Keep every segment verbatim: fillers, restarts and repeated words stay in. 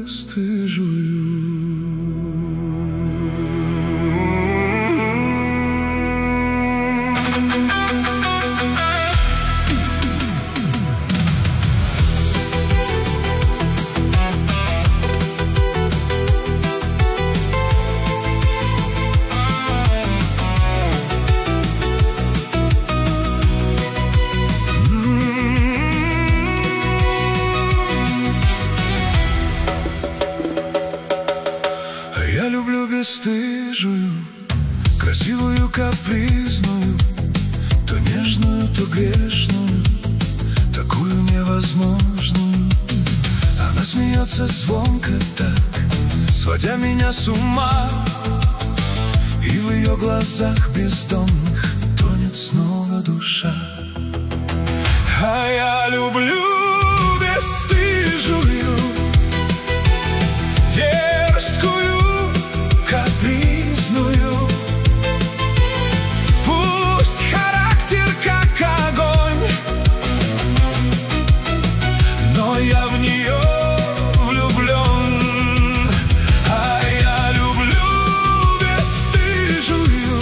бесстыжую. Я люблю бесстыжую, красивую, капризную, то нежную, то грешную, такую невозможную. Она смеется звонко так, сводя меня с ума, и в ее глазах бездонных тонет снова душа. А я люблю бесстыжую, капризную. Пусть характер как огонь, но я в нее влюблен. А я люблю бесстыжую,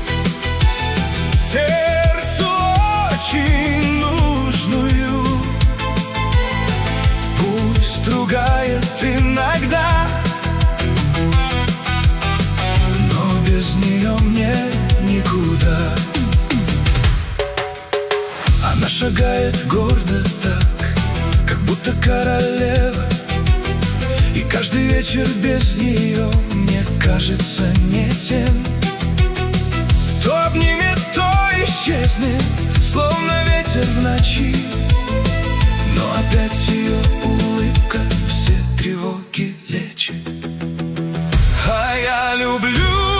сердцу очень нужную. Пусть ругает иногда, без нее мне никуда. Она шагает гордо так, как будто королева, и каждый вечер без нее мне кажется не тем. То обнимет, то исчезнет, словно ветер в ночи, но опять ее улыбка все тревоги лечит. А я люблю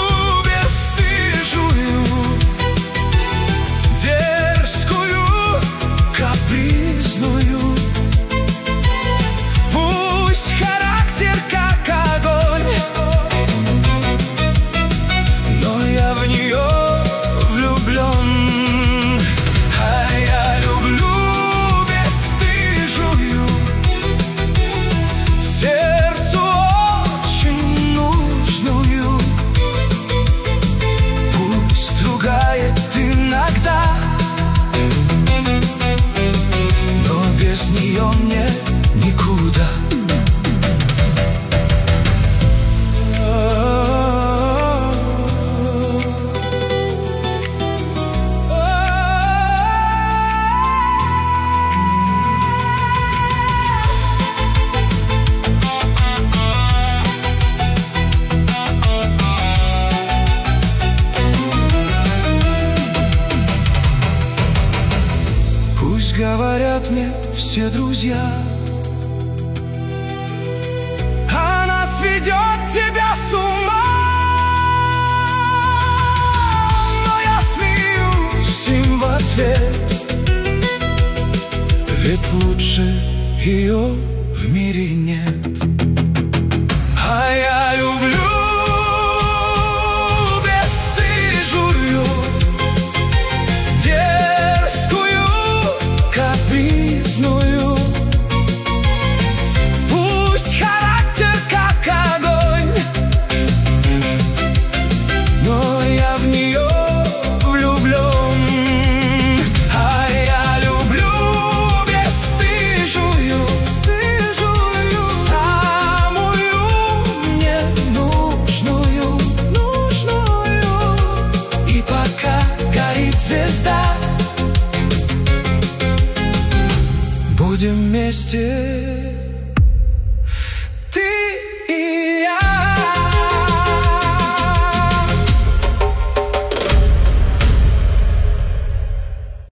говорят мне все друзья, она сведет тебя с ума. Но я смеюсь им в ответ, ведь лучше ее в мире нет. А я люблю звезда. Будем вместе